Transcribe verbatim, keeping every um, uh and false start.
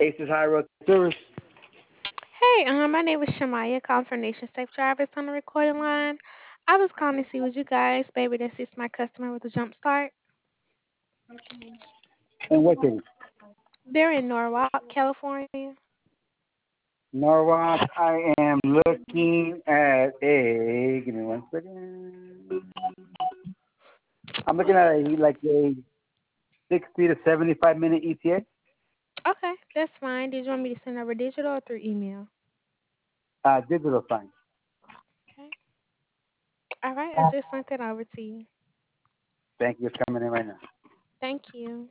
Aces High Road Tourist. Hey, um, my name is Shamaya, calling from Nation Safe Drivers on the recording line. I was calling to see would you guys be able to assist my customer with a jump start. And what city? They're in Norwalk, California. Norwalk. I am looking at a. Give me one second. I'm looking at a like a sixty to seventy-five minute E T A. Okay, that's fine. Did you want me to send over digital or through email? Uh, digital sign. Okay. All right, I just sent that over to you. Thank you. It's coming in right now. Thank you.